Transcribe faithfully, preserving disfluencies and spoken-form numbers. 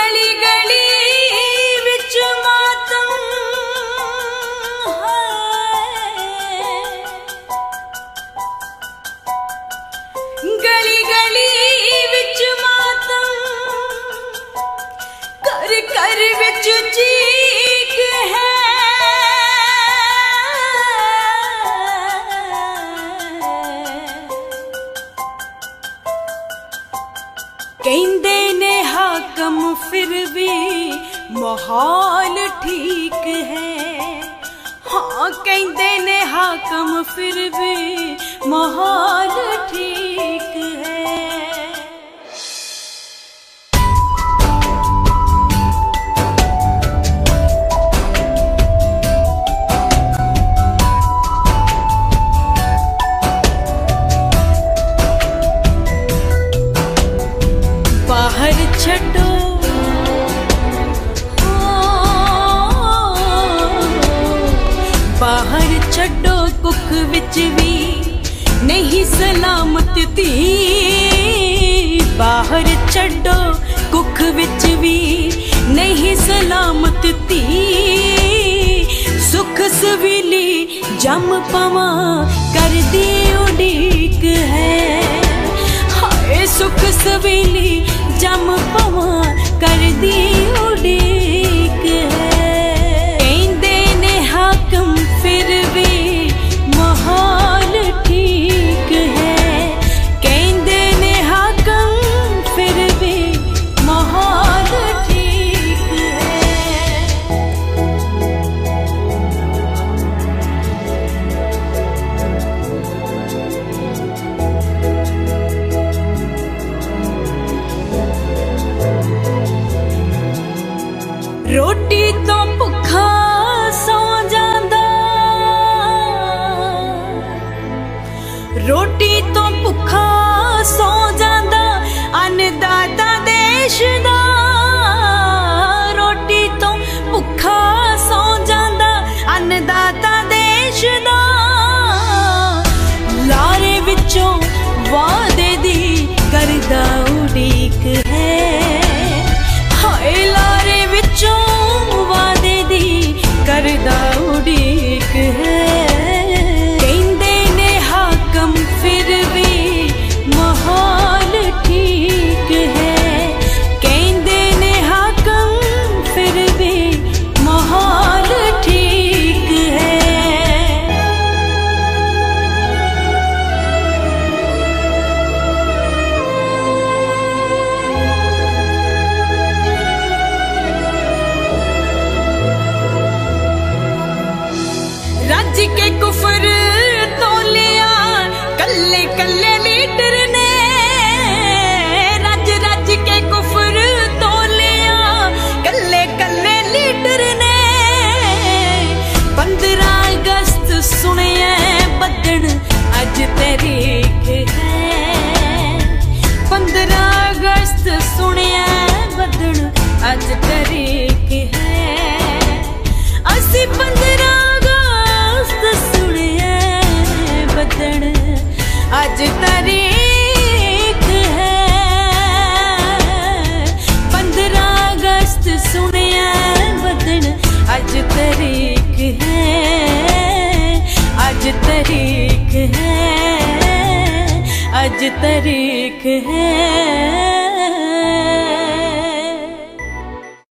गली गली विच मातम है, गली गली विच मातम कर कर विच चीक है। कहंदे ने हाकम फिर भी माहौल ठीक है। हाँ कहंदे ने हाकम फिर भी माहौल ठीक है। बाहर छड्डो बाहर छड्डो कुख विच भी नहीं सलामत धी। बाहर छड्डो कुख विच भी नहीं सलामत धी। सुख सवेली जम पवा कर दी उड़ीक है। हाय सुख सवेली जम पवा कर दी उड़ीक है। कहंदे ने हाकम फिर भी माहौल ठीक है। कहंदे ने हाकम फिर भी माहौल ठीक है। रोटी तो भुखा सौ जांदा, रोटी तो भुखा सौ जांदा अन्नदाता देश दा। रोटी तो भुखा सौ जांदा अन्नदाता देश दा। लारे विचों वादे दी करदा उड़ीक है। हाय लारे विचों वादे दी करदा उड़ीक है। कहंदे ने हाकम फिर भी माहौल ठीक है। कहंदे ने हाकम फिर भी माहौल ठीक है। रज के कुफर तोलिया कल्ले कल्ले लीडर ने। रज रज के कुफर तोलिया कल्ले कल्ले लीडर ने। पंद्रह अगस्त सुनिए बदन अज तरीक है। पंद्रह अगस्त सुनिए बदन अज तरीक है। असी पंद्रह बदन अज तरीक है। पंद्रह अगस्त सुनिया बदन अज तरीक है। अज तरीक है। अज तरीक है।